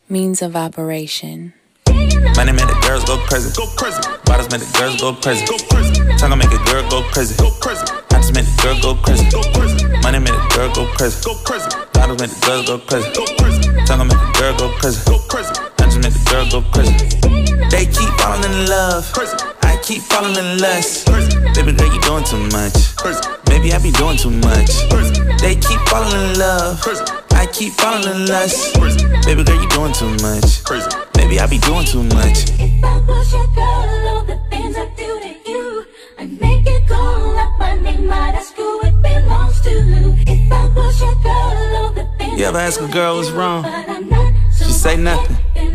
Means of operation. Money make the girls go crazy. Go crazy. Bottles make the girls go crazy. Go crazy. Tongue make a girl go crazy. Go crazy. I just make the girl go crazy. Go crazy. Money make the girl go crazy. Go crazy. Bottles make the girls go crazy. Go crazy. Tongue make the girl go crazy. Go crazy. I just make the girl go crazy. They keep falling in love. Crazy. I keep falling in lust. Crazy. Baby girl, you doing too much. Crazy. Baby, I be doing too much. Crazy. They keep falling in love. Crazy. I keep falling in lust. Crazy. Baby girl, you doing too much. Crazy. Baby, I be doing too much. If I was your girl, all the things I do to you, I'd make it call up my name, might ask who it belongs to. If I was your girl, all the things you ever ask a girl what's wrong? She say nothing.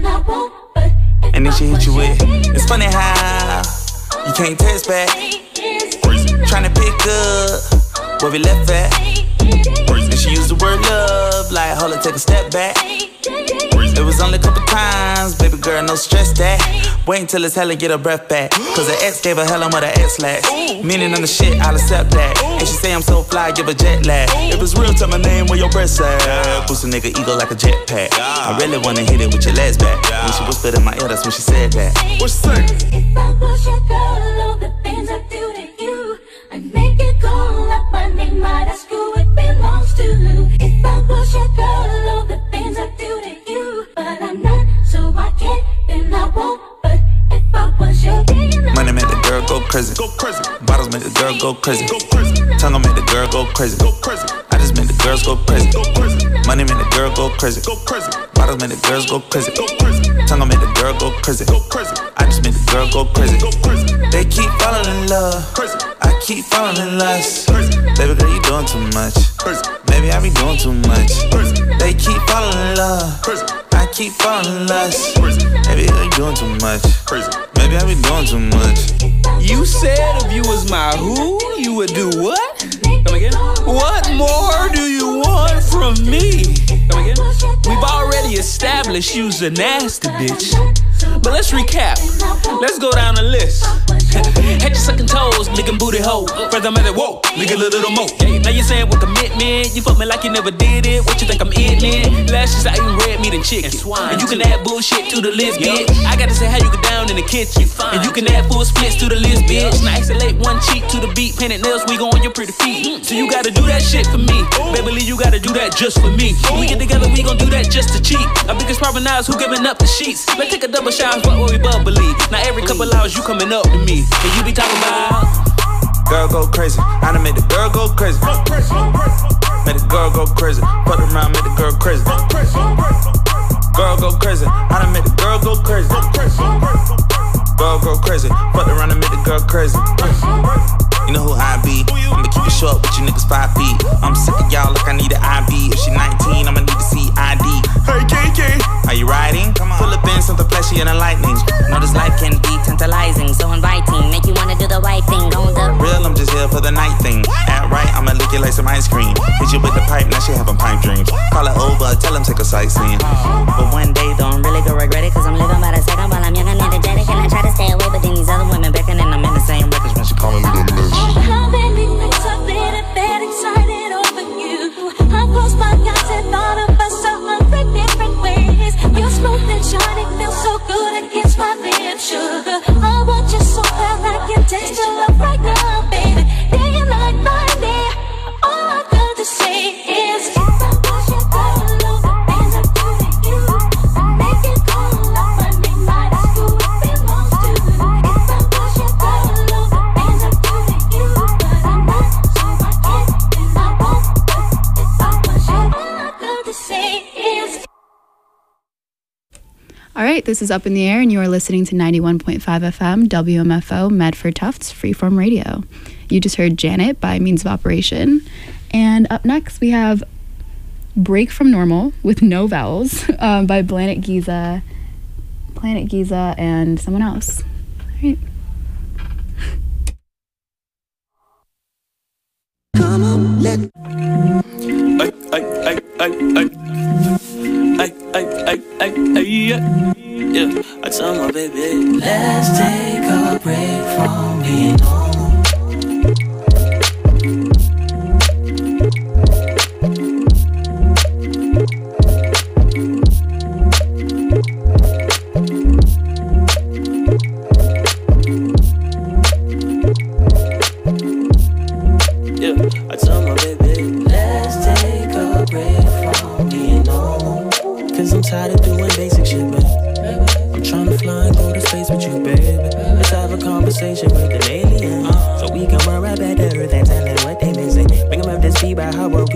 And then she hit you with, it's funny how you can't text back. Tryna pick up where we left at. And she used the word love, like hold it, take a step back. It was only a couple times, baby girl, no stress that. Wait until it's hell and get her breath back. Cause her ex gave her hell on with her ex last. Meaning on the shit, I'll accept that. And she say I'm so fly, give a jet lag. If it's real, tell my name where your breasts at. Boost a nigga ego like a jetpack. I really wanna hit it with your legs back. When she whispered in my ear, that's when she said that. What she say? If I was your girl, all the things I do to you, I'd make it call up my name, might ask who it belongs to. If I was your girl, all the things I do to you, but I'm not, so I can't, then I won't. But if I was your money make the girl go crazy. Go crazy. Bottles make the girl go crazy. Go crazy. Tongue make the girl go crazy. Go crazy. I just make the girls go crazy. Go crazy. Money make the girl go crazy. Go crazy. Bottles make the girls go crazy. Go crazy. Tongue make the girl go crazy. Go crazy. I just make the girl go crazy. Go crazy. They keep falling in love. Crazy. I keep falling in lust. Crazy. Baby girl, you doing too much. Crazy. Baby, I be doing too much. Crazy. They keep falling in love. Crazy. I keep falling in lust. Crazy. Baby, you doing too much. Crazy. Maybe I be doing too much. You said if you was my who, you would do what? Come again? What more do you want from me? Come again? We've already established you's a nasty bitch. But let's recap. Let's go down the list. Head your sucking toes, licking booty hole. First I'm at it, whoa, lick a little more. Now you saying with commitment, you fuck me like you never did it. What you think I'm eating? Last year I eating red meat and chicken. And you can add bullshit to the list, bitch. I gotta say how you get down in the kitchen. And you can add full splits to the list, bitch. Now isolate one cheek to the beat, painted nails, we go on your pretty feet. So you gotta do that shit for me. Baby Lee, you gotta do that just for me. We get together, we gon' do that just to cheat. Our biggest problem now is who giving up the sheets. Let's take a double shot, what will we bubbly? Now every couple hours you coming up to me. And you be talking about girl go crazy. I done made the girl go crazy. Made the girl go crazy. Fuck around, made the girl crazy. Girl go crazy. I done made the girl go crazy. Girl go crazy. Fuck around and made the girl crazy. You know who I be. I'ma keep it short, but you niggas 5 feet. I'm sick of y'all like I need an IV. If she 19, I'ma need to see ID. Hey, KK, are you riding? Come on. Pull up in something flashy and enlightening. Know this life can be tantalizing, so inviting. Make you wanna do the right thing. On the real, I'm just here for the night thing. Act right, I'ma lick it like some ice cream. Hit you with the pipe, now she having pipe dreams. Call it over, tell him take a sightseeing. But one day, though, I'm really gonna regret it. Cause I'm living by the second while I'm young and energetic. And I try to stay away, but then these other women beckoning. I'm in the same records when she calling me the list. How many nights I've been in bed excited over you. I close my eyes and thought of us so 100 different ways. You're smooth and shiny, feel so good against my lips, sugar. I want you so bad I can taste your love right now, baby. Day and night, night, day. All I got to say is if I was your girl, all the things I do to you, I'd make it call up my name, might ask who it belongs to. If I was your girl, all the things I do to you, but I'm not, so I can't, and I won't. But if I was your, all I got to say is. All right, this is Up in the Air, and you are listening to 91.5 FM, WMFO, Medford Tufts, Freeform Radio. You just heard Janet by Means of Operation. And up next, we have Break from Normal with no vowels by Planet Giza and someone else. All right. Come on, let. Yeah. I tell my baby, let's take a break from being normal.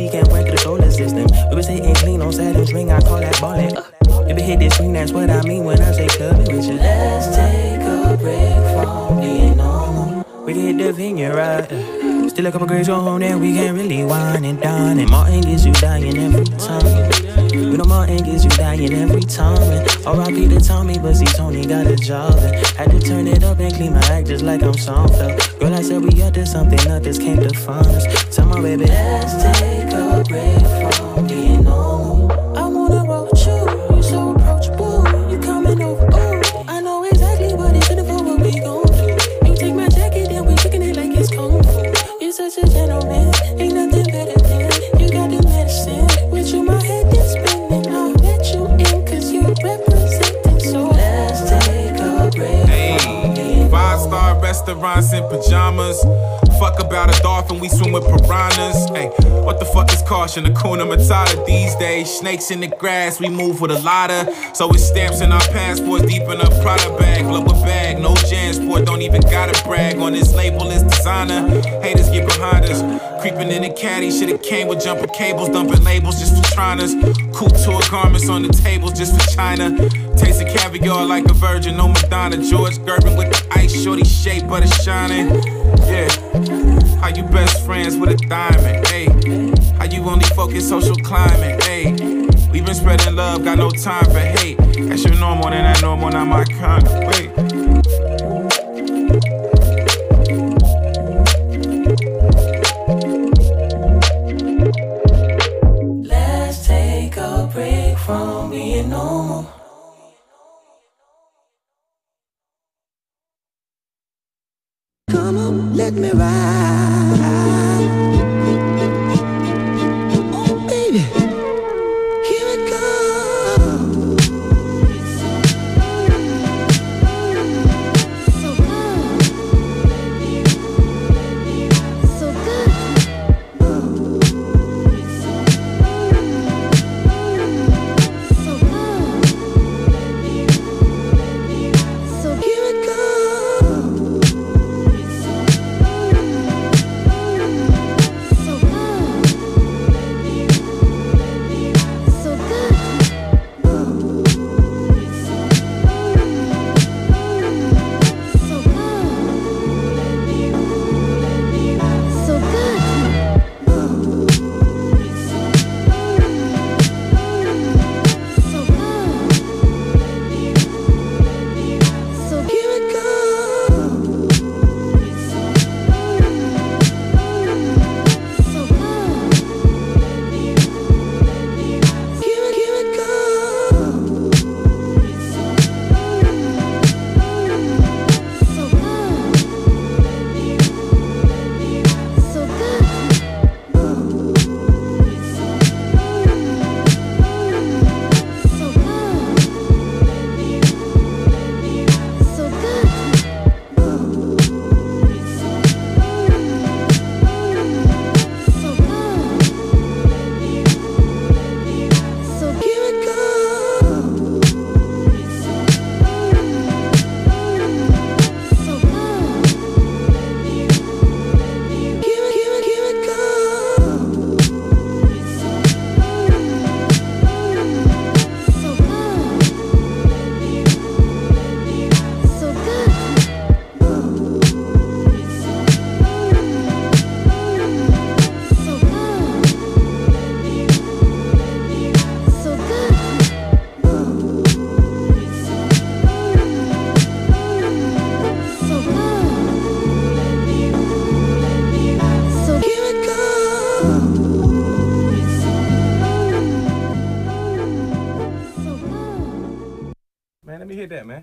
we can't break the solar system. We been sitting clean on Saturn's ring, I call that ballin'. If it hit this screen, that's what I mean when I say clubbing with you. Let's take a break from being normal. We can hit the vineyard, right? Still a couple grades on and we can't really wine and dine. And Martin gets you dying every time. We know Martin gets you dying every time. And R.I.P. to Tommy, but see Tony got a job. And had to turn it up and clean my act just like I'm Seinfeld. Girl, I said we up to something, others can't define us. Tell my baby, let's take a break from being normal. I wanna roll with you, you so approachable. You coming over, ooh, I know exactly what it's in for, what we gon' do. You take my jacket and we kicking it like it's kung fu. You're such a gentleman, ain't nothing better than you got the medicine. With you, my head is spinning. I'll let you in, cause you represent it. So let's take a break. Hey, 5-star restaurants in pajamas. Fuck about a dolphin, we swim with piranhas. Hey, what the fuck is caution? Hakuna Matata these days. Snakes in the grass, we move with a lotta. So it's stamps in our passports, deep in a Prada bag. Global bag, no Jansport, don't even gotta brag. On this label, it's designer. Haters get behind us. Creeping in the caddy, should've came with jumper cables. Dumping labels just for triners. Couture garments on the tables just for China. Tasting caviar like a virgin, no Madonna. George Gervin with the ice, shorty shape, but it's shining. Yeah. How you best friends with a diamond, hey? How you only focus social climate, hey? We been spreading love, got no time for hate. That's your normal, then that normal, not my kind of way. Let's take a break from being normal. Come on, let me ride. Oh, baby, here it goes. So good. So good. So good. So Here it goes. Man, let me hit that, man.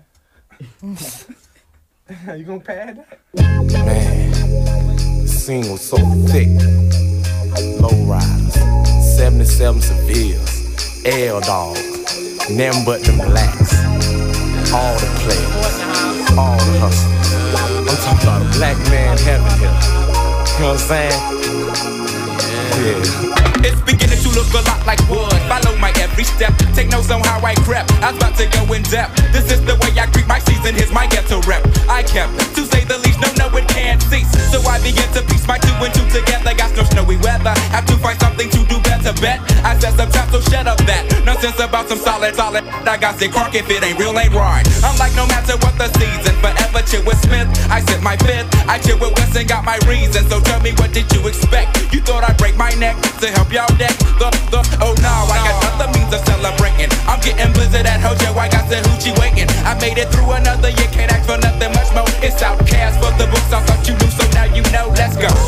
You gonna pad that? Man, the scene was so thick. Low riders, 77 Sevilles, L-Dogs, nothing but them blacks. All the players, all the hustlers. I'm talking about a black man heaven here. You know what I'm saying? Yeah. It's beginning to look a lot like wood. Follow my every step. Take notes on how I crept. I was about to go in depth. This is the way I greet my season. Here's my ghetto rep. I kept, to say the least, no, it can't cease. So I began to piece my 2 and 2 together. Got no snowy weather. Have to find something to do I set some traps, so shut up that nonsense about some solid. I got sick crunk if it ain't real, ain't right. I'm like no matter what the season, forever chill with Smith. I sip my fifth, I chill with West and got my reasons. So tell me, what did you expect? You thought I'd break my neck to help y'all deck oh no, I got other means of celebrating. I'm getting blizzard at Hojo, I got the hoochie waiting. I made it through another year, can't ask for nothing much more. It's Outcast for the books, I thought you knew, so now you know, let's go.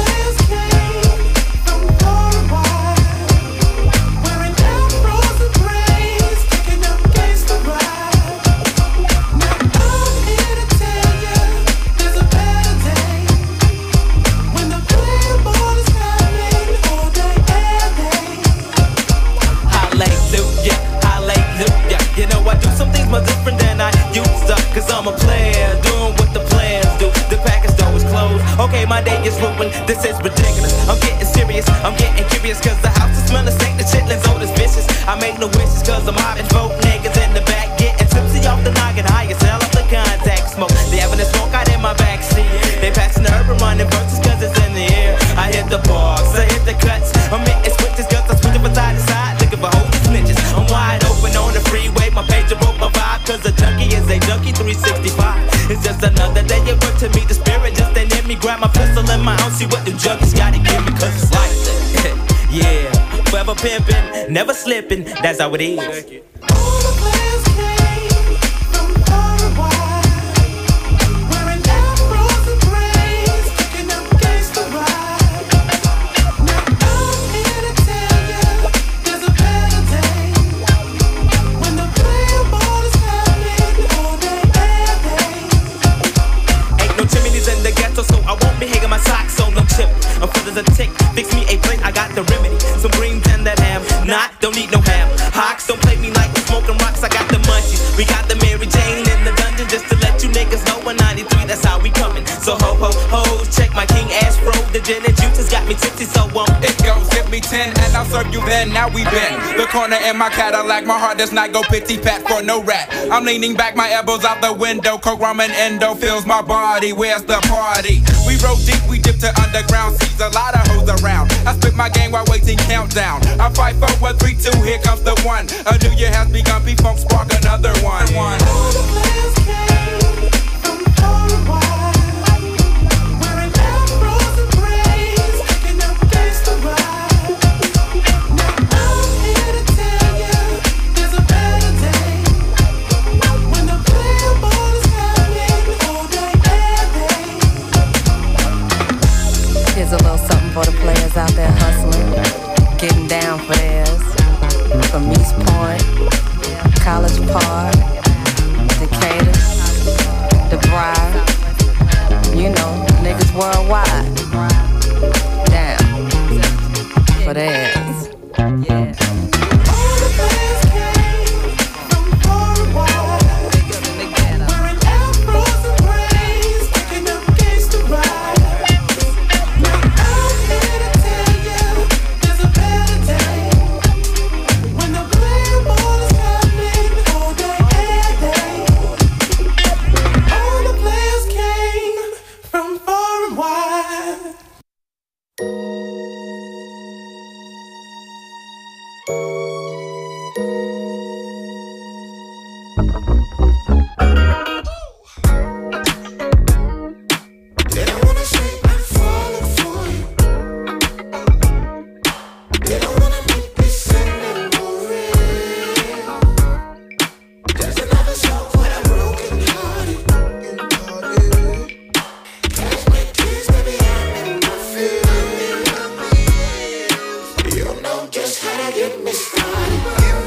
Much different than I used to, cause I'm a player, doing what the plans do. The package door is closed, okay, my day is ruined. This is ridiculous, I'm getting serious, I'm getting curious, cause the house is smelling stank, the chitlins old as vicious. I make no wishes, cause I'm mobbing folk niggas in the back, getting tipsy off the noggin, high as hell off the contact smoke. They having a smoke out in my backseat, they passing the urban running verses, cause it's in the air. I hit the bars, I hit the cuts, I'm hitting switches, cause I'm switching from side to side, looking for hoes and snitches. I'm wide open on the freeway, my pager broke my vibe, cause a junkie is a junkie 365. It's just another day at work to meet the spirit, just ain't in me, grab my pistol in my own, see what them junkies gotta give me, cause it's like that. Yeah, forever pimpin', never slippin', that's how it is. All the players came from far and wide, wearing afros and braids, picking up gangsta ride. Now I'm here to tell ya, there's a better day, when the player ball is happening all day, every day. Ain't no chimneys in the ghetto, so I won't be hanging my socks on no chip. I'm full as a tick, fix me a plate, I got the remedy. Some greens and that ham, don't need no ham. Hawks don't play me like the smoking rocks, I got the munchies. We got the Mary Jane in the dungeon, just to let you niggas know 193, that's how we coming. So ho, ho, ho, check my King Astro, the gin and juice has got me tipsy, so it goes, give me 10 and I'll serve you then, now we been. The corner in my Cadillac, my heart does not go pity pat for no rat. I'm leaning back, my elbows out the window, Coke, rum and endo fills my body, where's the party? We roll deep, we dip to underground, sees a lot of hoes around. I spit my game while waiting countdown. I fight for 1, 3, 2, here comes the one. A new year has begun, P-Funk spark another one. All the players came from far and wide, wearing afros and braids, picking up gangsta ride. Now I'm here to tell ya, there's a better day, when the player ball is happening all day, every day. Here's a little something for the players out there hustling, getting down for theirs. From East Point, College Park, Decatur, DeVry, you know, niggas worldwide. Down for theirs. Yeah. All the players came from far and wide, wearing afros and braids, picking up gangsta ride. Now I'm here to tell ya, there's a better day, when the player ball is happening all day, every day. All the players came from far and wide. They don't wanna say I'm falling for you. They don't wanna make this sentiment more real. There's another song for the broken hearted. Catch my tears, baby, I'm in my feelings. You don't know just how to get me started.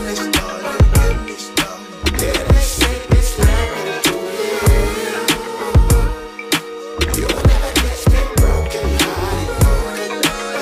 Then they say it's not too late. You will never catch me broken hearted.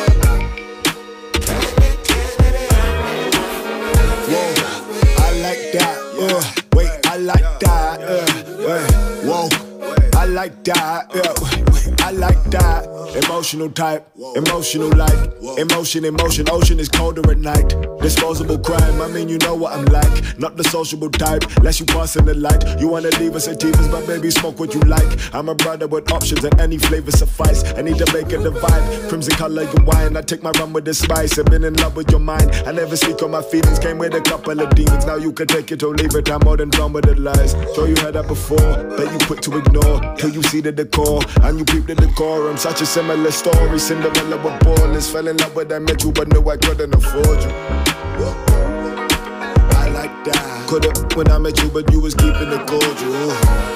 Catch me tears, baby, I'm in my feelings. I like that, wait, I like that, whoa, I like that, I like that, emotional type, emotional like, emotion, ocean is colder at night. Disposable crime, I mean you know what I'm like. Not the sociable type, less you pass in the light. You wanna leave us sativas, but baby smoke what you like. I'm a brother with options and any flavor suffice. I need to make a divide, crimson color your wine. I take my rum with the spice, I've been in love with your mind. I never speak on my feelings, came with a couple of demons. Now you can take it or leave it, I'm more than done with the lies. Sure you heard that before, but you quick to ignore. Till you see the decor, and you peep the decorum. Such a similar story, Cinderella with ballers. Fell in love with that met you, but knew I couldn't afford you. I like that. Could've when I met you, but you was keeping it cordial.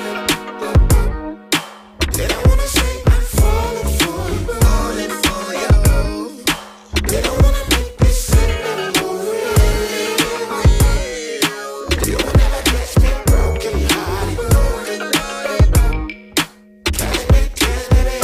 They don't wanna say I'm falling for you, falling for you. They don't wanna make this simple more real. You will never catch me broken hearted. Catch me tears, baby,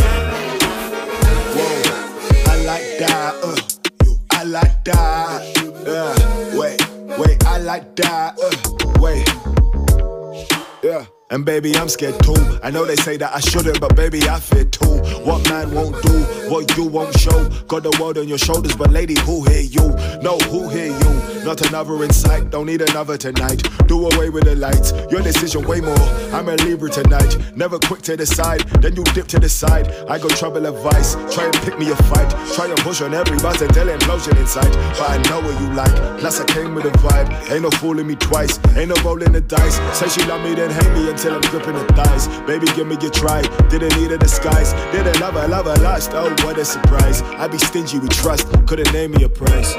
whoa, I like that. I like that. Wait, I like that. Wait. Yeah. And baby, I'm scared too. I know they say that I shouldn't, but baby, I fear too. What man won't do, what you won't show. Got the world on your shoulders, but lady, who hear you? No, who hear you? Not another in sight, don't need another tonight. Do away with the lights, your decision way more. I'm a Libra tonight, never quick to decide. Then you dip to the side, I got trouble advice. Try and pick me a fight, try and push on every buzz until implosion inside. But I know what you like, plus I came with a vibe. Ain't no fooling me twice, ain't no rolling the dice. Say she love me, then hate me until I'm gripping the thighs. Baby, give me a try, didn't need a disguise. Didn't love her, lust, oh what a surprise. I be stingy with trust, couldn't name me a price.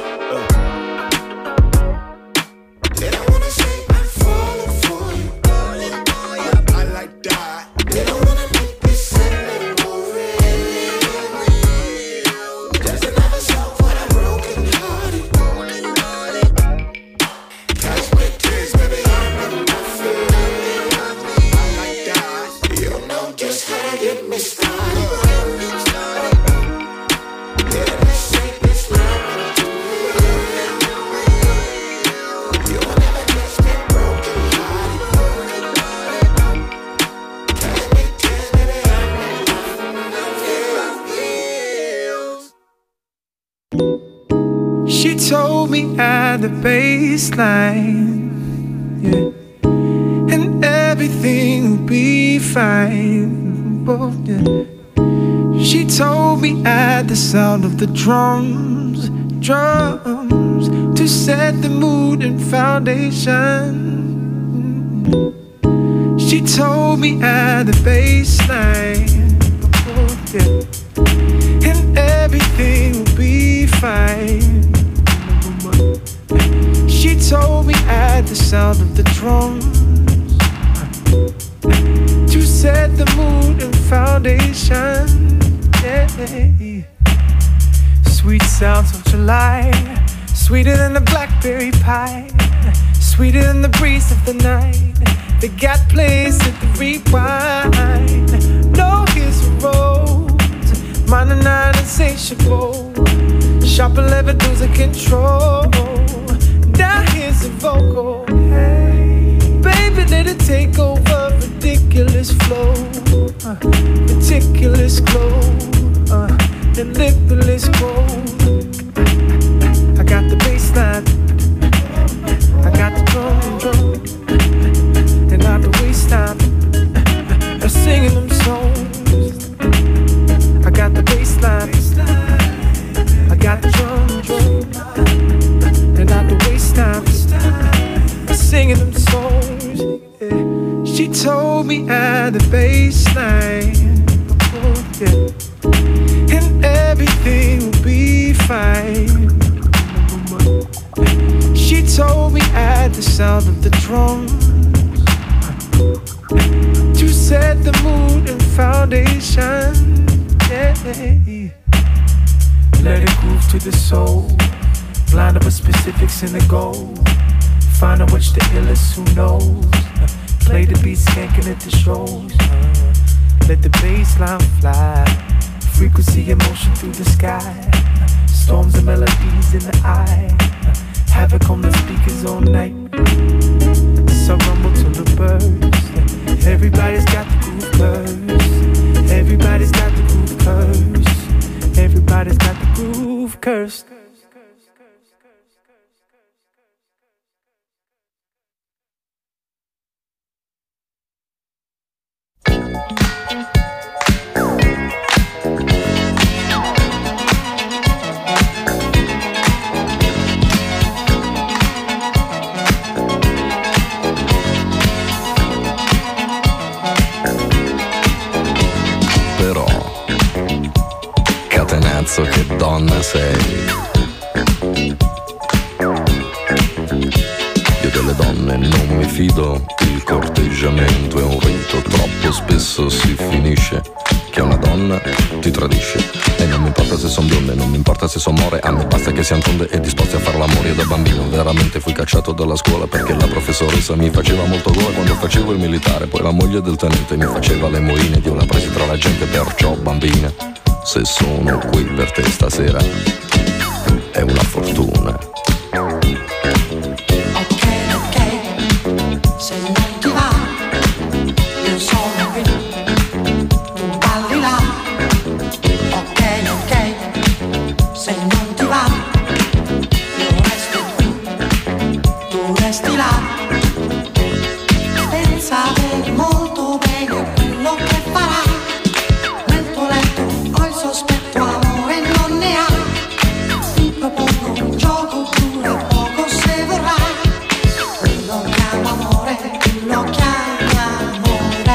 They don't wanna say I'm falling for you, falling for you. I like that. They don't wanna make this simple more real. There's another song for the broken hearted. Catch me tears, baby, I'm in my feelings. I like that. You know just how to get me started. She told me at the baseline, yeah, and everything will be fine. Oh, yeah. She told me at the sound of the drums, to set the mood and foundation. She told me at the baseline, oh, yeah, and everything will be fine. She told me at the sound of the drums to set the mood and foundation. Yeah. Sweet sounds of July, sweeter than the blackberry pie, sweeter than the breeze of the night. They got place at the rewind. No, here's a rose, mine and nine insatiable. Sharp 11 losing control. Now here's a vocal. Hey, baby, let it take over. Ridiculous flow, ridiculous glow, the limitless glow. I got the bass line, I got the drum, and not the waste time. I'm singing them songs. I got the bass line, I got the drum, and not the waste time. I'm singing them songs. Yeah. She told me at the baseline, oh, yeah, and everything will be fine. She told me at the sound of the drums to set the mood and foundation. Yeah. Let it groove to the soul, blind up with specifics in the goal. Find out which the illest, who knows. Play the beat, skanking at the shows. Let the bass line fly, frequency and motion through the sky. Storms and melodies in the eye, havoc on the speakers all night. So rumble to the birds. Everybody's got the groove curves. Everybody's got the groove curves. sei. Io delle donne non mi fido, il corteggiamento è un rito, troppo spesso si finisce che una donna ti tradisce. E non mi importa se son bionde, non mi importa se son more, a me basta che siano tonde e disposti a far l'amore. Io da bambino veramente fui cacciato dalla scuola perché la professoressa mi faceva molto gola quando facevo il militare. Poi la moglie del tenente mi faceva le moine ed io la presi tra la gente, perciò bambina, se sono qui per te stasera è una fortuna. Se non ti va, io sono qui, tu balli là. Ok, se non ti va, io resto qui, tu resti là. Pensa bene, molto bene a quello che farai. Nel tuo letto ho il sospetto, amore non ne hai. Ti propongo un gioco, dura poco se vorrai. Lo chiamo amore, lo chiami amore.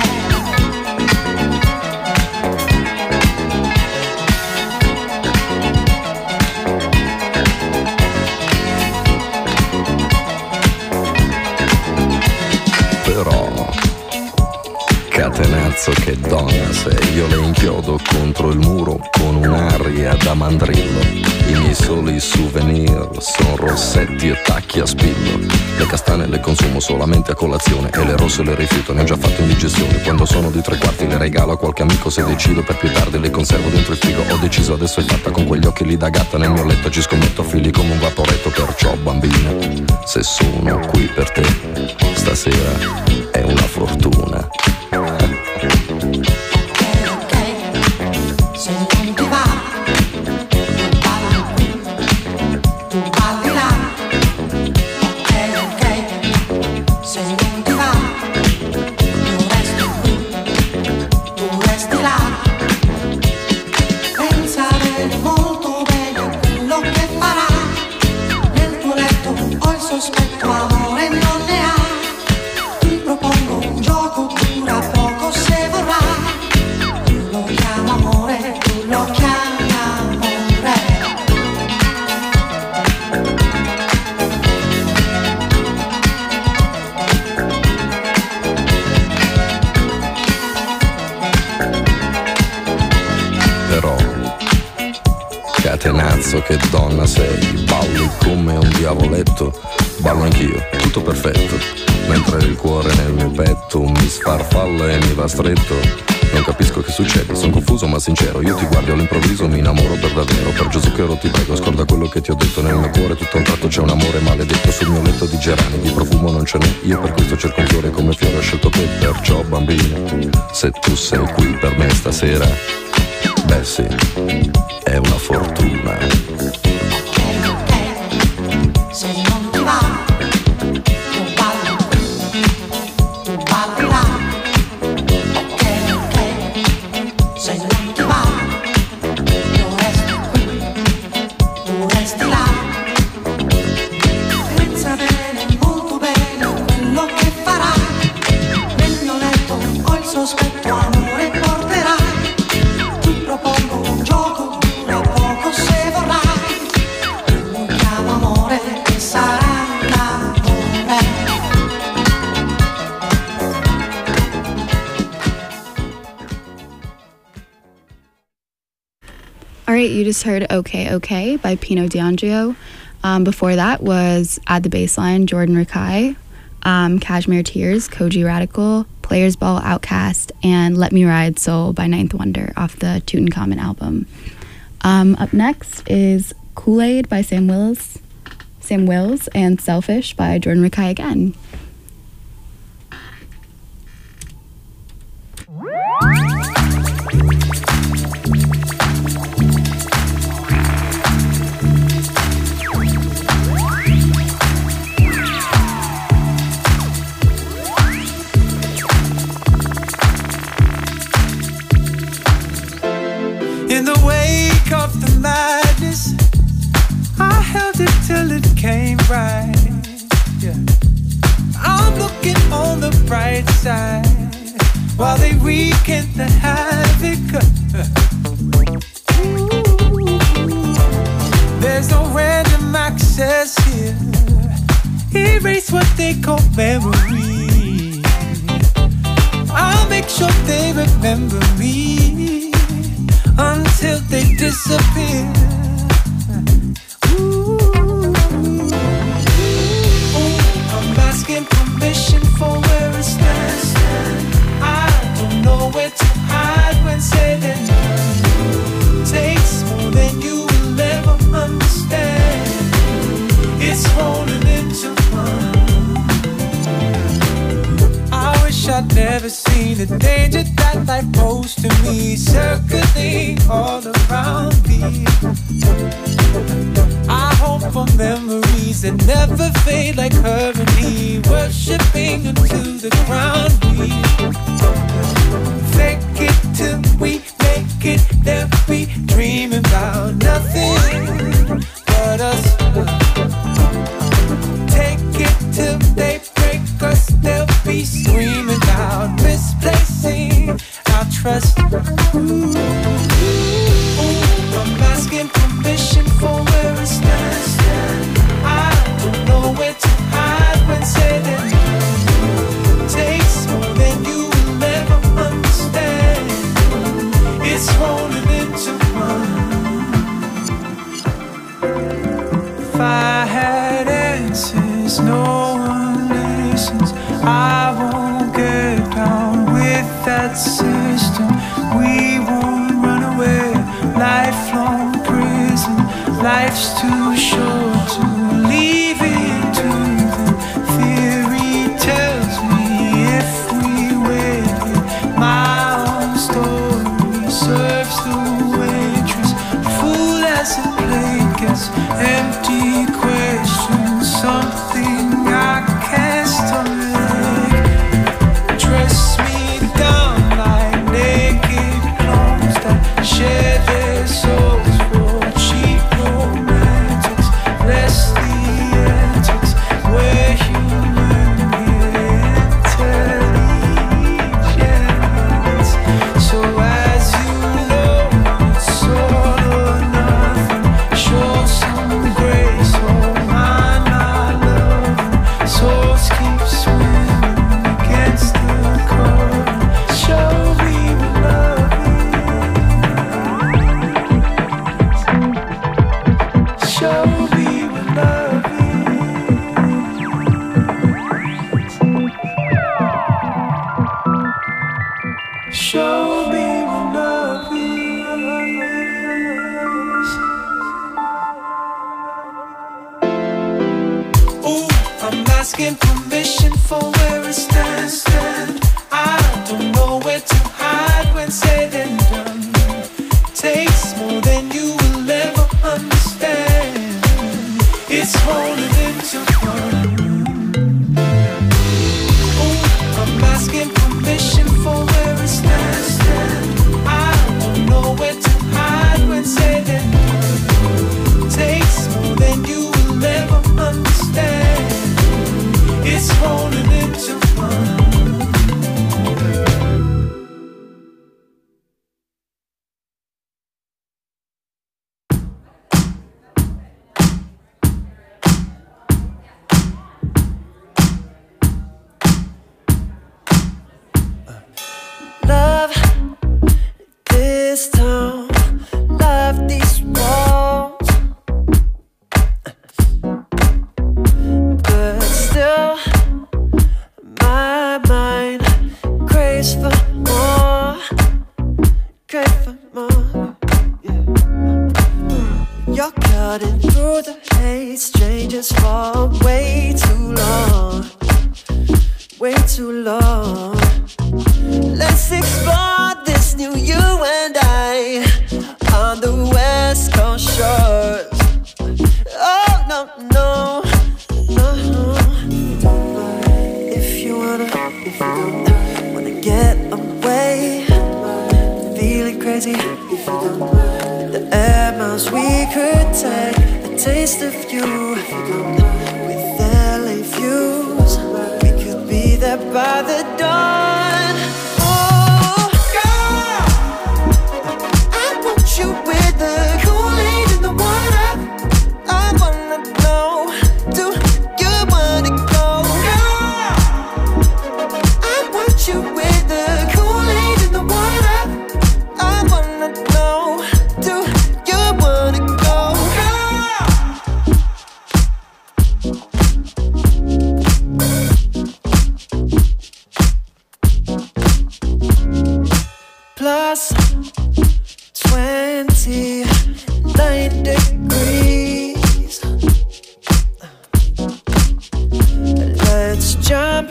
Però catenazzo che donna sei, io le inchiodo contro il muro con un'aria da mandrillo. I miei soli souvenir son rossetti e tacchi a spillo. Le castane le consumo solamente a colazione e le rosse le rifiuto, ne ho già fatto indigestione. Quando sono di 3/4 le regalo a qualche amico, se decido per più tardi le conservo dentro il frigo. Ho deciso, adesso è fatta, con quegli occhi lì da gatta nel mio letto ci scommetto fili come un vaporetto. Perciò bambina, se sono qui per te stasera è una fortuna. Se non ti va, io ballo qui, tu balli là. Ok, se non ti va, io resto qui, tu resti là. Pensa bene, molto bene a quello che farai. Nel tuo letto ho il sospetto, amore non ne hai. Ti propongo un gioco, dura poco se vorrai. Lo chiamo amore, tu lo chiami amore. Però catenazzo che donna sei, balli come un diavoletto, ballo anch'io, tutto perfetto, mentre il cuore nel mio petto mi sfarfalla e mi va stretto. Non capisco che succede, sono confuso ma sincero. Io ti guardo all'improvviso, mi innamoro per davvero. Per Gesù che ero ti prego, scorda quello che ti ho detto. Nel mio cuore tutto a un tratto c'è un amore maledetto. Sul mio letto di gerani, di profumo non ce n'è. Io per questo cerco un fiore, come fiore ho scelto te. Perciò bambina, se tu sei qui per me stasera, beh sì, è una fortuna. Se non ti va, io ballo qui, tu balli là. Se non ti va, io resto qui, tu resti là. Pensa bene, molto bene a quello che farai. Nel mio letto ho il sospetto, amore porterai. Ti propongo un gioco, dura poco se vorrai. Lo chiamo amore e sarà l'amore. All right, you just heard Okay Okay by Pino D'Andrio. Before that was At the Baseline, Jordan Rakai, Cashmere Tears, Koji Radical, Players Ball, Outkast, and Let Me Ride Soul by Ninth Wonder off the Tutankhamun album. Up next is Kool-Aid by Sam Wills, and Selfish by Jordan Rakai again. In the wake of the madness, I held it till it came right. Yeah. I'm looking on the bright side while they wreaking the havoc. There's no random access here. Erase what they call memory. I'll make sure they remember me until they disappear. I'm asking permission for where it stands. I don't know where to hide when said and done. Takes more than you will ever understand. It's rolling into fun. I wish I'd never seen the danger that life posed to me, circling all around me. I hope for memories that never fade like her and he, worshipping unto the ground we fake it till we make it, then we dreaming about nothing but us. Take it till they break us, they'll be screaming out, misplacing our trust. Ooh, I'm asking permission for where it stands. I don't know where to hide when said and done. Takes more than you will ever understand. It's rolling into fun. If I had answers, no one listens. I won't get down with that system. We won't run away. Lifelong prison. Life's too short to leave it to the theory tells me if we wait. My own story serves the waitress. Fool as a plate gets empty questions. Something I can't stomach. Dress me down like naked clones that share their souls for cheap romantics. Less the antics, we're human intelligence. So as you know, it's all or nothing. Show some grace, oh my not loving. Souls keep swimming against the current. Show me we love you. Show me we love you. Show me we love you. Ooh, I'm asking permission for where it stands. I don't know where to hide when said and done. Takes more than you will ever understand. It's rolling into fun. Ooh, I'm asking permission for where it stands. I don't know where to hide when said and done. Takes more than you will ever understand. It's rolling into fun. Love this town, love these walls, but still my mind craves for more, crave for more. You're cutting through the haze, strangers for way too long, way too long. Let's explore this new you and I on the West Coast shores. Oh no, no, no. If you wanna get away, feeling crazy, the air miles we could take, a taste of you with LA views. We could be there by the dawn. Oh, girl, I want you with the Kool-Aid in the water. jump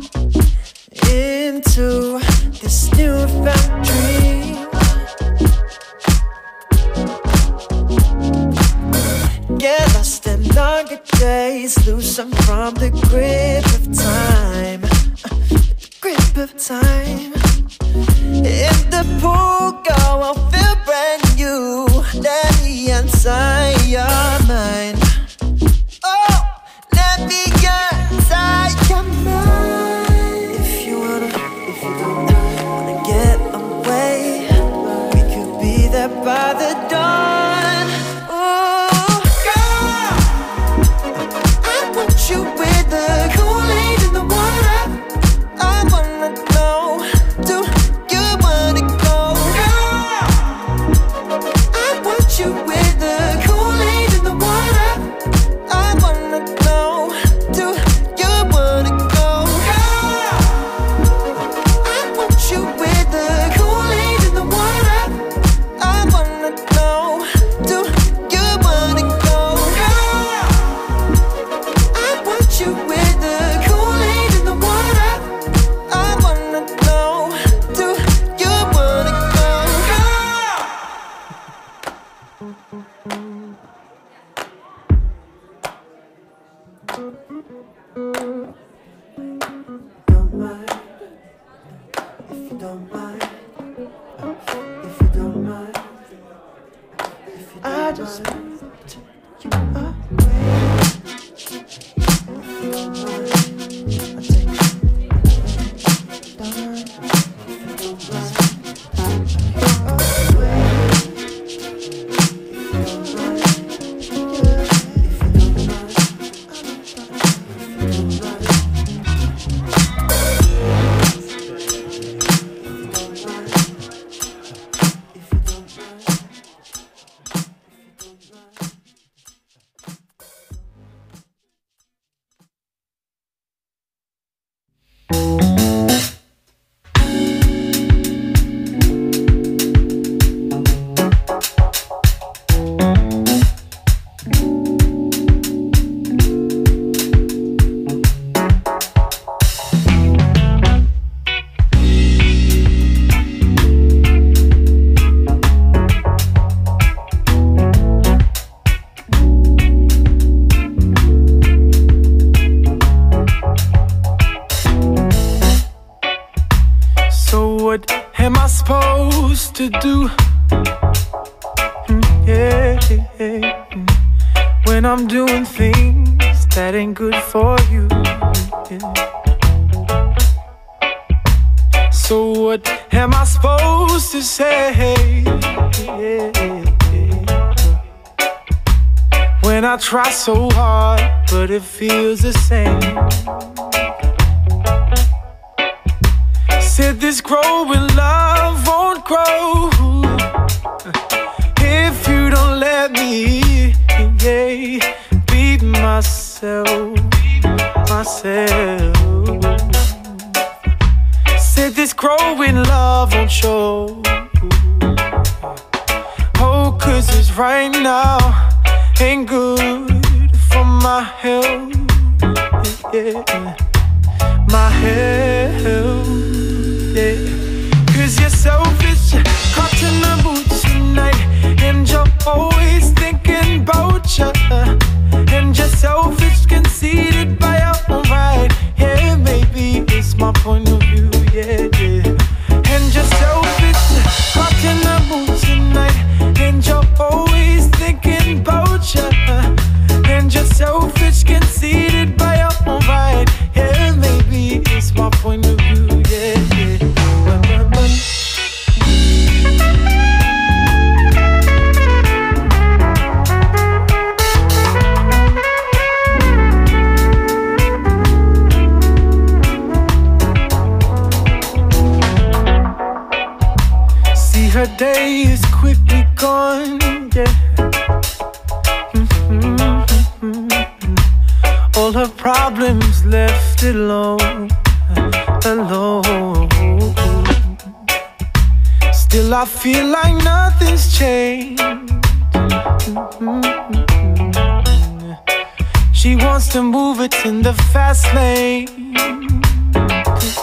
into this newfound dream. Get lost in longer days, loosen from the grip of time, the grip of time. In the pool, go, I'll feel brand new. Let me inside your mind. Oh, let me inside your mind. If you wanna get away, we could be there by the dawn. Ooh, girl, I want you with the Kool-Aid in the water. I wanna know, do you wanna go? Girl, I want you with the Kool-Aid in the water. I wanna know, do you wanna go? Girl, I want you with the Kool-Aid in the water. I wanna know, do you wanna go? Girl, I want you with the Kool-Aid in the water. I wanna know, do you wanna go? Girl. Don't mind, if you don't mind, if you don't mind, I just want you away. If you don't mind, I'll take you. Don't mind, if you don't mind, away. If you don't mind, yeah. If you don't mind, if you don't mind. What am I supposed to do? When I'm doing things that ain't good for you. So what am I supposed to say? When I try so hard, but it feels the same. Said this growing love won't grow if you don't let me be myself. Said this growing love won't show. Oh, 'cause this right now ain't good for my health, my health. Cause you're selfish, caught in the mood tonight, and you're always thinking about you. And you're selfish, conceited by your own right. Yeah, maybe it's my point of view, yeah. And you're selfish, caught in the mood tonight, and you're always thinking about you. And you're selfish, conceited by your own right. Yeah, maybe it's my point of view, yeah. Her day is quickly gone, yeah. All her problems left alone, alone. Still I feel like nothing's changed. She wants to move it in the fast lane.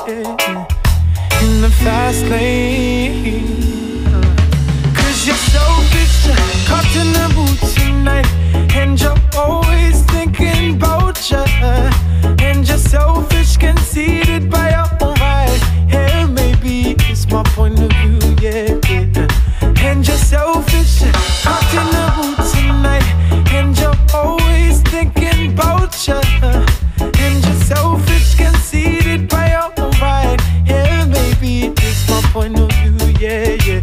in the fast lane. 'Cause you're selfish, caught in the mood tonight, and you're always thinking about ya. And you're selfish, conceited by your own right. Yeah, maybe it's my point of view, yeah. And you're selfish, caught in the mood tonight, and you're always thinking about ya. And you're selfish, conceited by your own right. Yeah, maybe it's my point of view, yeah, yeah.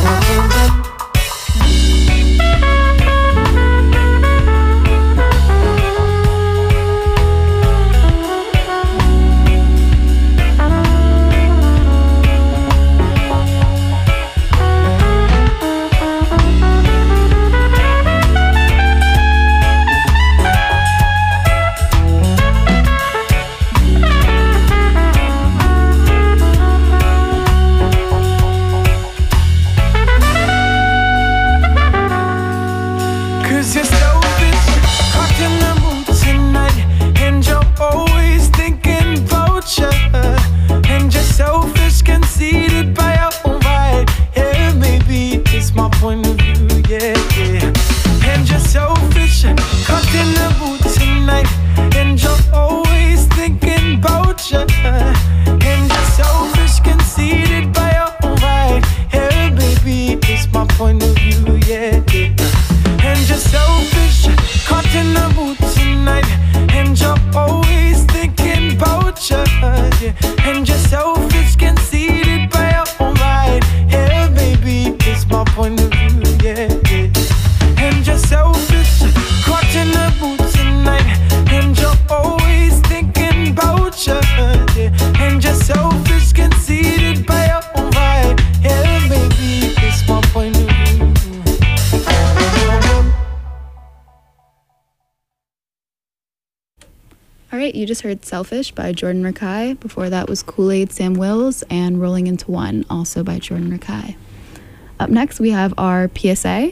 You just heard Selfish by Jordan Rakei. Before that was Kool-Aid Sam Wills and Rolling Into One, also by Jordan Rakei. Up next, we have our PSA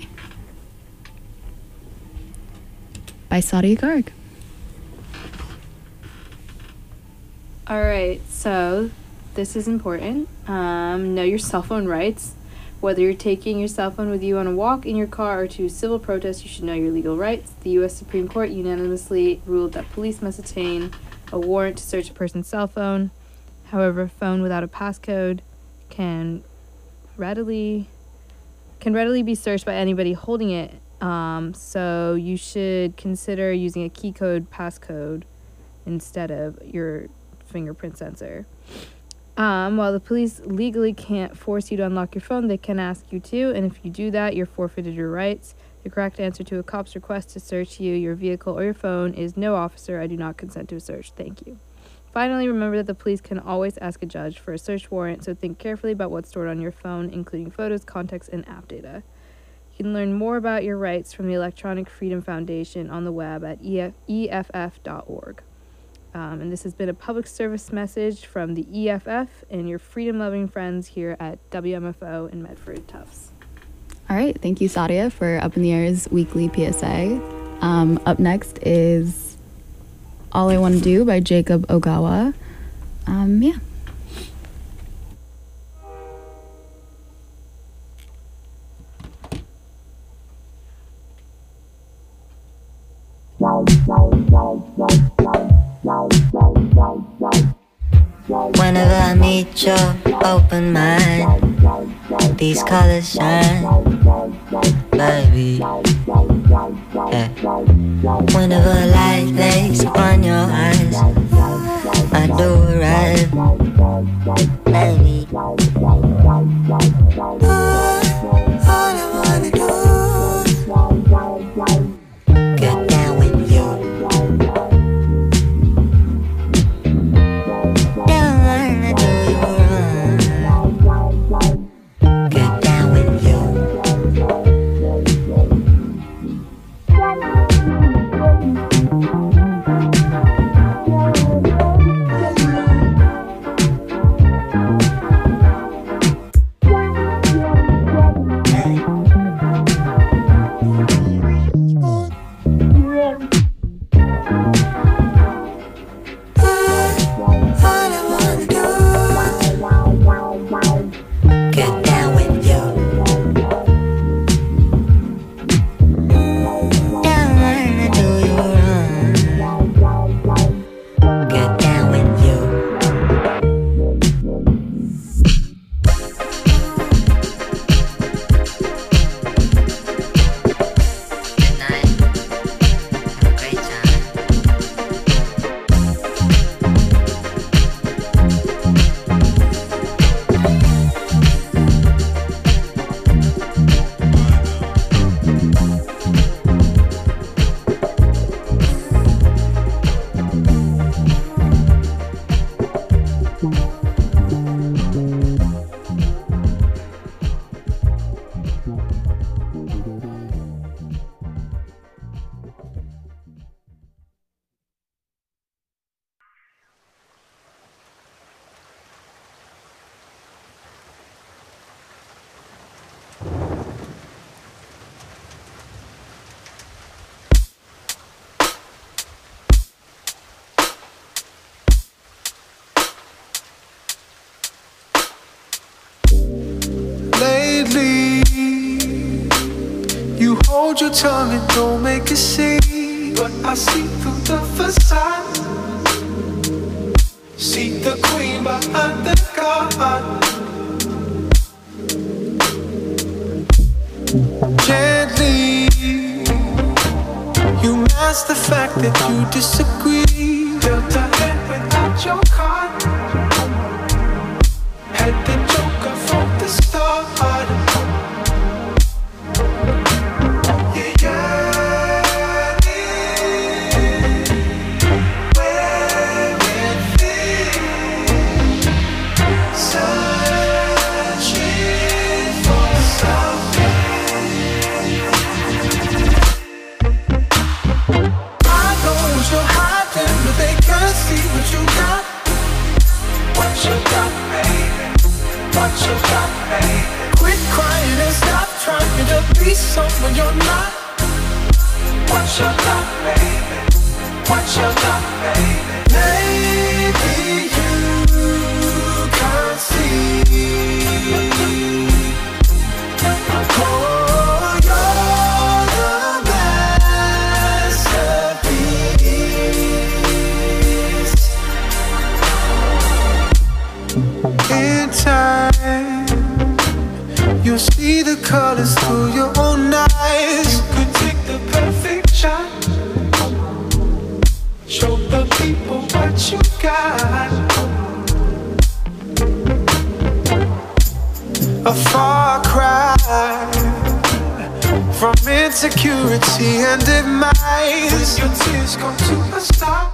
by Sadia Garg. All right, so this is important. Know your cell phone rights. Whether you're taking your cell phone with you on a walk, in your car, or to civil protest, you should know your legal rights. The U.S. Supreme Court unanimously ruled that police must obtain a warrant to search a person's cell phone. However, a phone without a passcode can readily be searched by anybody holding it. So you should consider using a key code passcode instead of your fingerprint sensor. While the police legally can't force you to unlock your phone, they can ask you to, and if you do that, you're forfeited your rights. The correct answer to a cop's request to search you, your vehicle, or your phone is no, officer, I do not consent to a search. Thank you. Finally, remember that the police can always ask a judge for a search warrant, so think carefully about what's stored on your phone, including photos, contacts, and app data. You can learn more about your rights from the Electronic Freedom Foundation on the web at EFF.org. And this has been a public service message from the EFF and your freedom-loving friends here at WMFO in Medford Tufts. All right, thank you, Sadia, for Up in the Air's weekly PSA. Up next is All I Want to Do by Jacob Ogawa. Yeah. Whenever I meet your open mind, these colors shine, baby. Yeah. Whenever a light lays on your eyes, I do it right, baby. All I wanna do, get down with you. All I wanna do Hold your tongue and don't make a scene. But I see through the facade. See the queen behind the guard. Gently, you mask the fact that you disagree. Dealt a hand without your card. Had the joker from the start. Quit crying and stop trying to be someone you're not. Watch your love, baby. Watch your love, baby. Maybe you can't see. Oh, you're the masterpiece. In time, you'll see the colors through your own eyes. You could take the perfect shot. Show the people what you got. A far cry from insecurity and demise. When your tears come to a stop,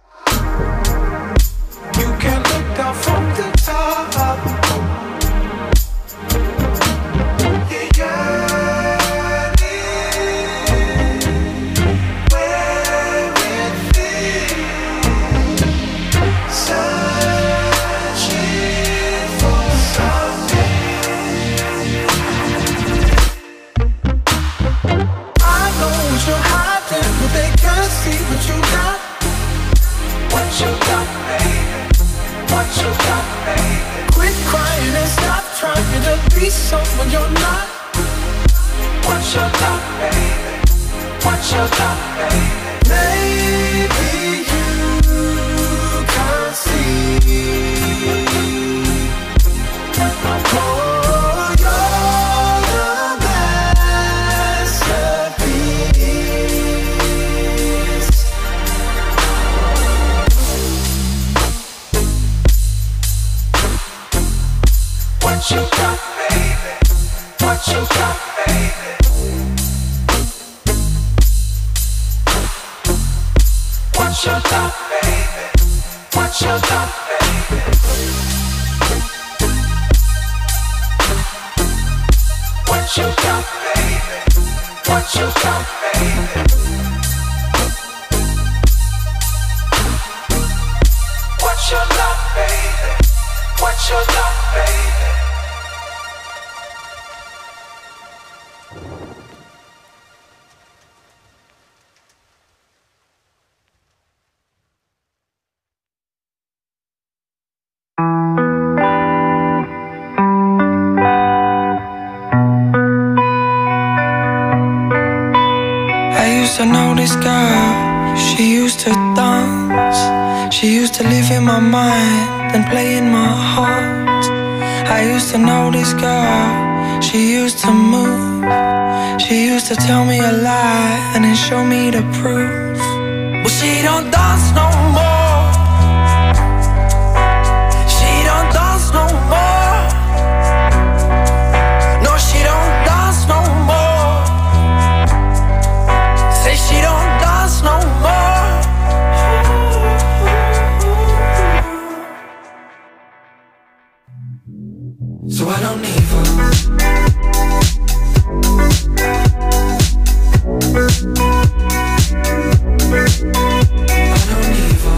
you can look down from the top. Quit crying and stop trying to be someone you're not. Watch your love, baby. Watch your love, baby. Maybe you can't see. Oh, you're the masterpiece. What you got, baby? What you got, baby? What you got, baby? What you got, baby? What you got, baby? What you got, baby? What you got, baby? What you got, baby? I know this girl, she used to dance. She used to live in my mind and play in my heart. I used to know this girl, she used to move. She used to tell me a lie and then show me the proof. Well, she don't dance no more. She don't dance no more. No, she don't dance no more. Say she don't dance no more. So I don't need her. I don't need her.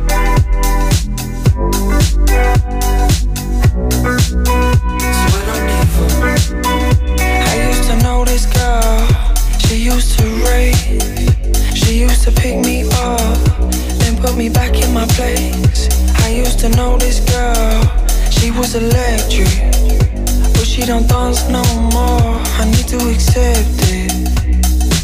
So I don't need her. I used to know this girl. She used to rave. She used to pick me up, then put me back in my place. I used to know this girl. She was electric, but she don't dance no more. I need to accept it.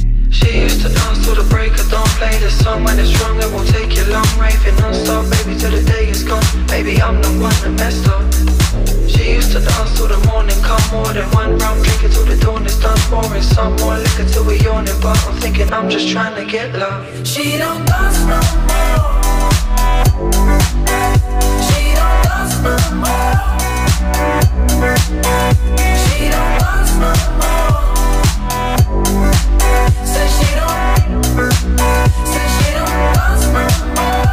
She used to dance till the break of dawn. Play the song when it's wrong, it won't take you long. Raving non-stop, baby, till the day is gone. Baby, I'm the one that messed up. She used to dance till the morning, come more than one round. Drink it till the dawn is done. Pouring some more liquor till we yawning, but I'm thinking I'm just trying to get love. She don't dance no more. She don't dance no more. She don't dance no more. Say she don't dance no more.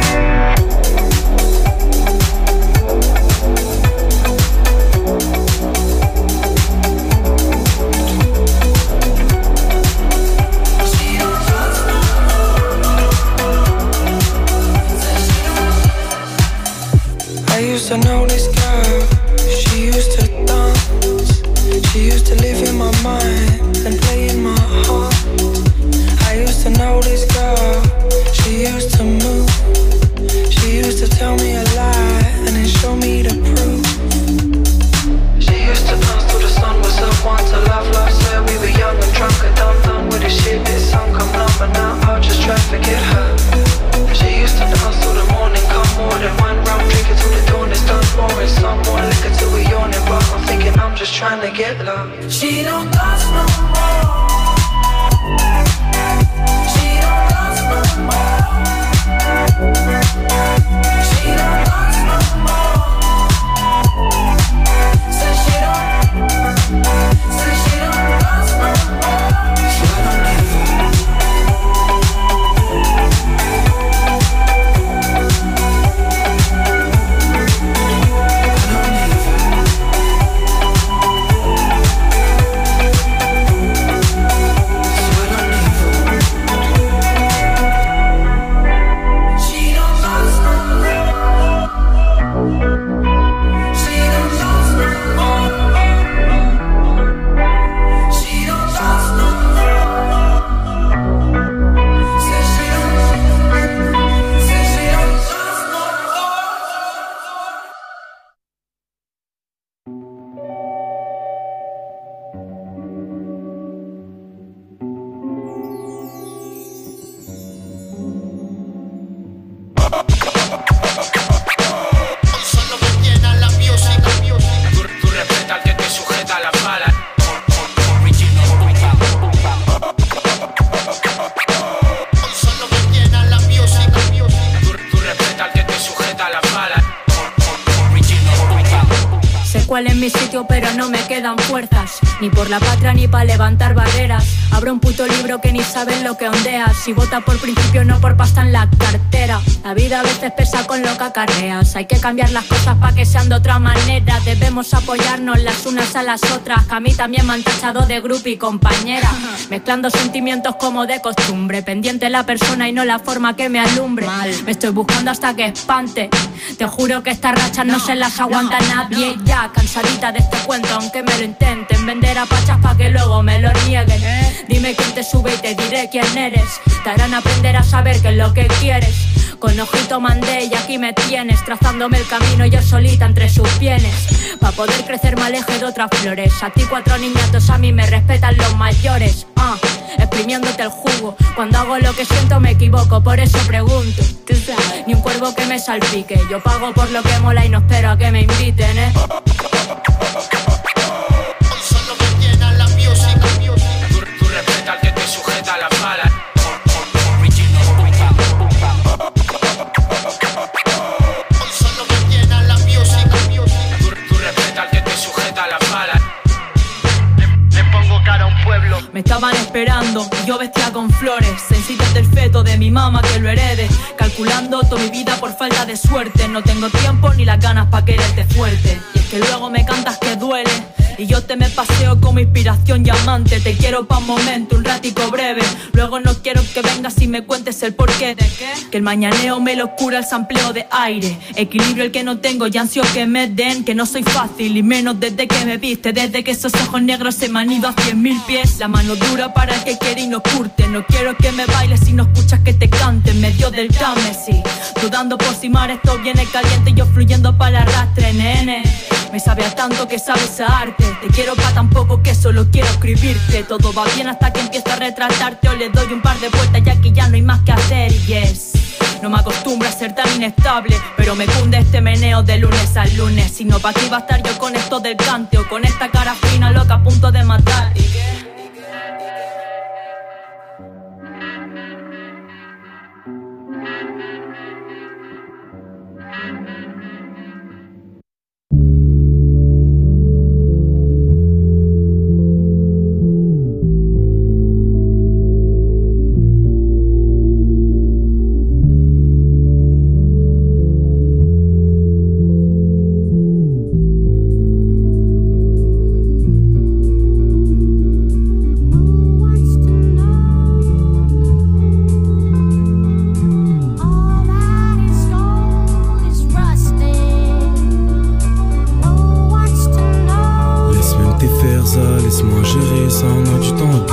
I used to know this girl, she used to dance. She used to live in my mind and play in my heart. I used to know this girl, she used to move. She used to tell me a lie and then show me the proof. She used to dance till the sun was up, want to love, said we were young and drunk and done with the shit, this song come numb, but now I'll just try to forget her. She used to dance till the morning, come more than one round, drink it till the dawn is done, pouring some more liquor till we yawning, but I'm thinking I'm just trying to get love. She don't dance no more. She don't dance no more. She don't dance no more. Say she don't dance no more. cuál es mi sitio, pero no me quedan fuerzas, ni por la patria ni para levantar barreras. Abro un puto libro que ni saben lo que ondeas. Si vota por principio, no por pasta en la cartera. La vida a veces pesa con lo que acarreas. Hay que cambiar las cosas para que sean de otra manera. Debemos apoyarnos las unas a las otras, que a mí también me han tachado de grupi y compañera. Mezclando sentimientos como de costumbre, pendiente la persona y no la forma que me alumbre. Me estoy buscando hasta que espante. Te juro que estas rachas no se las aguanta nadie. Ya cansadita de este cuento, aunque me lo intenten vender a pachas pa' que luego me lo nieguen. Dime quién te sube y te diré quién eres. Te harán aprender a saber qué es lo que quieres. Con ojito mandé y aquí me tienes, trazándome el camino yo solita entre sus pieles. Pa' poder crecer me aleje de otras flores. A ti 4 niñatos, a mí me respetan los mayores. Exprimiéndote el jugo. Cuando hago lo que siento me equivoco, por eso pregunto. Ni un cuervo que me salpique. Yo pago por lo que mola y no espero a que me inviten, Solo me llena la music. Tú respeta al que te sujeta las balas. Solo me llena la music. Tú respeta al que te sujeta las balas. Le pongo cara a un pueblo. Me estaban esperando y yo vestía con flores, en sitios del feto de mi mamá que lo herede. Calculando toda mi vida por falta de suerte. No tengo tiempo ni las ganas pa' quererte fuerte. Y es que luego me cantas que duele y yo te me paseo como inspiración y amante. Te quiero pa' un momento, un ratico breve. Luego no quiero que vengas y me cuentes el porqué. ¿De qué? Que el mañaneo me lo cura el sampleo de aire. Equilibrio el que no tengo y ansio que me den. Que no soy fácil y menos desde que me viste. Desde que esos ojos negros se me han ido a 100.000 pies. La mano dura para el que quiere y no curte. No quiero que me bailes si no escuchas que te cante en medio del Támesis. Dudando por si mar esto viene caliente y yo fluyendo para el arrastre, nene. Me sabe a tanto que sabes a arte. Te quiero pa' tan poco que solo quiero escribirte. Todo va bien hasta que empiezo a retratarte. O le doy un par de vueltas ya que ya no hay más que hacer. Yes. No me acostumbro a ser tan inestable, pero me cunde este meneo de lunes al lunes. Si no, pa' qué iba a estar yo con esto del cante o con esta cara fina loca a punto de matar. Laisse-moi gérer ça, on a du temps à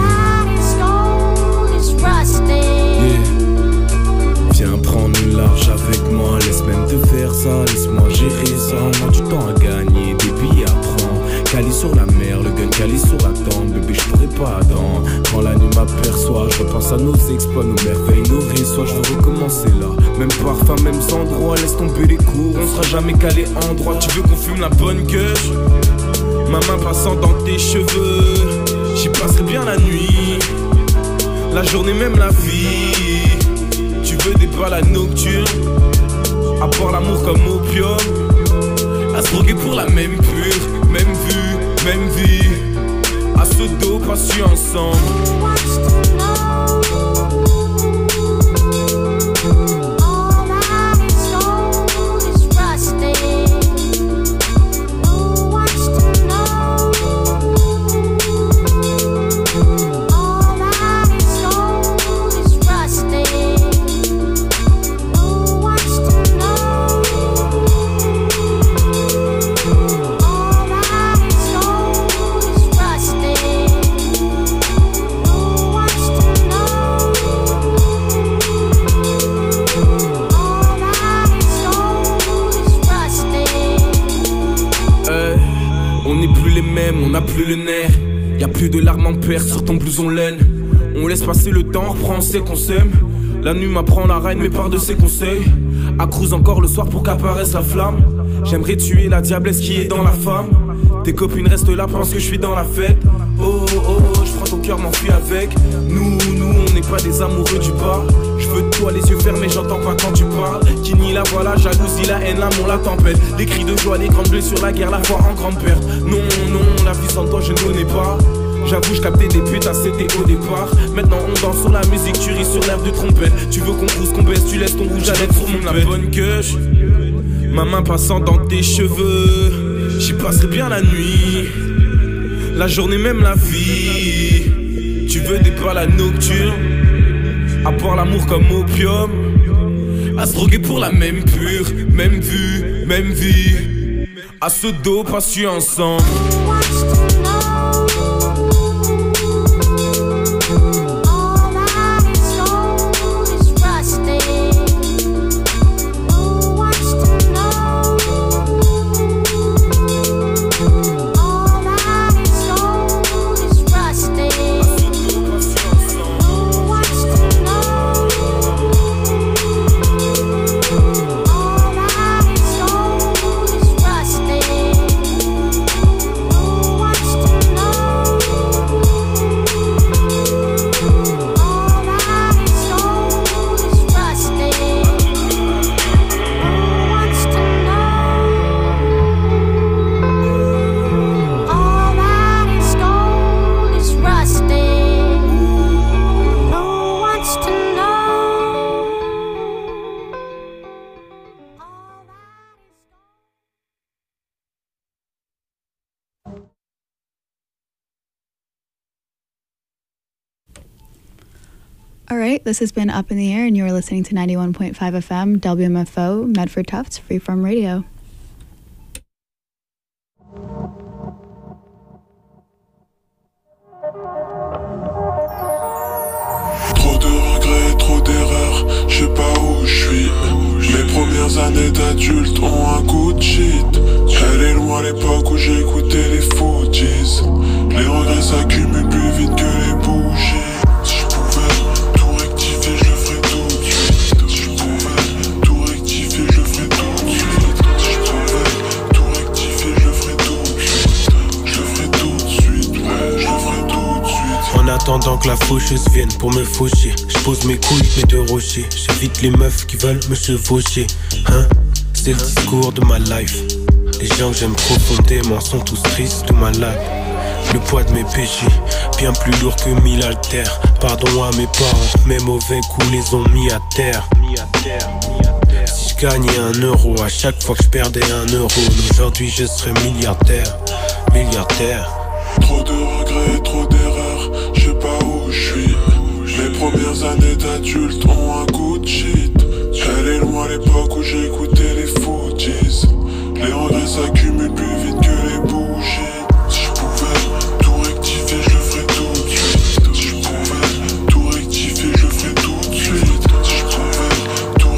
gagner. Viens prendre une large avec moi, laisse même te faire ça. Laisse-moi gérer ça, on a du temps à gagner. Des billets à prendre, Cali sur la mer, le gun Cali sur la tente. Bébé je pourrais pas attendre, quand la nuit m'aperçoit. Je repense à nos exploits, nos merveilles, nos réseaux. Je veux recommencer là, même parfum, même endroit. Laisse tomber les cours, on sera jamais calé en droit. Tu veux qu'on fume la bonne queue? Ma main passant dans tes cheveux, j'y passerai bien la nuit, la journée même la vie. Tu veux des balades nocturnes, à boire l'amour comme opium, à se droguer pour la même pure, même vue, même vie. À ce dos passu ensemble. On n'a plus le nerf, y'a plus de larmes en perte sur ton blouson laine. On laisse passer le temps, reprend, on sait qu'on s'aime. La nuit m'apprend la reine, mais part de ses conseils. Accrouse encore le soir pour qu'apparaisse la flamme. J'aimerais tuer la diablesse qui est dans la femme. Tes copines restent là, pensent que je suis dans la fête. Oh oh oh, je prends ton cœur, m'enfuis avec. Nous, on n'est pas des amoureux du bas. Je veux de toi, les yeux fermés, j'entends pas quand tu parles. Qui nie la voix, la jalousie, la haine, l'amour, la tempête. Les cris de joie, les grandes blessures, la guerre, la foi en grande perte. Non, non, la vie sans toi, je ne connais pas. J'avoue, je captais des putains, c'était au départ. Maintenant, on danse sur la musique, tu ris sur l'air de trompette. Tu veux qu'on pousse, qu'on baisse, tu laisses ton rouge à lèvres sur mon la bonne queue. Ma main passant dans tes cheveux, j'y passerai bien la nuit, la journée même la vie. Tu veux des balades nocturnes, à boire l'amour comme opium, à se droguer pour la même pure, même vue, même vie. À ce dos passu ensemble. All right, this has been Up in the Air, and you're listening to 91.5 FM, WMFO, Medford Tufts, Freeform Radio. Trop de regrets, trop d'erreurs, je sais pas où je suis. Mes premières années d'adulte ont un coup de shit. Elle est loin à l'époque où j'écoutais les Fugees. Les regrets s'accumulent plus vite que les bougies. Si je pouvais tout rectifier, je le ferais tout de suite. Si je pouvais tout rectifier, je le ferais tout de suite. Si je pouvais tout rectifier, je le ferais tout de suite. Je le ferais tout de suite, ouais, je le ferais tout de suite. En attendant que la faucheuse vienne pour me faucher, je pose mes couilles, mes deux rochers. J'évite les meufs qui veulent me chevaucher. Hein? C'est le discours de ma life. Les gens que j'aime profondément sont tous tristes ou malades. Le poids de mes péchés, bien plus lourd que 1000 haltères. Pardon à mes parents, mes mauvais coups les ont mis à terre. Si je gagnais 1 euro à chaque fois que je perdais 1 euro, aujourd'hui je serais milliardaire. Milliardaire. Trop de regrets, trop d'erreurs, je sais pas où je suis. Mes premières années d'adulte ont un goût de shit.